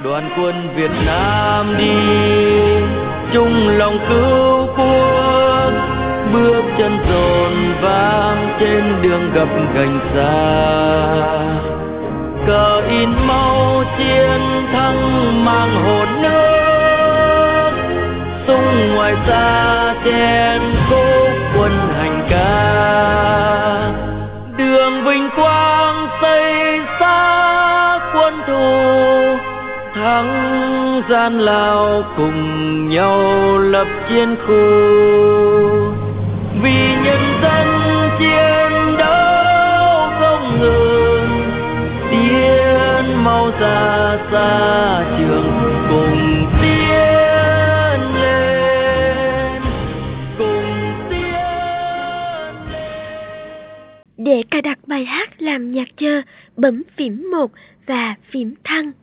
Đoàn quân Việt Nam đi chung lòng cứu quốc, bước chân dồn vang trên đường gập ghềnh xa. Cờ in máu chiến thắng mang hồn nước, súng ngoài xa chen khúc quân hành ca. Đường vinh quang xây xa quân thù, thắng gian lao cùng nhau lập chiến khu. Vì nhân dân chiến đấu không ngừng, tiến mau ra xa trường cùng tiến lên, cùng tiến lên. Để cài đặt bài hát làm nhạc chờ, bấm phím 1 và phím thăng.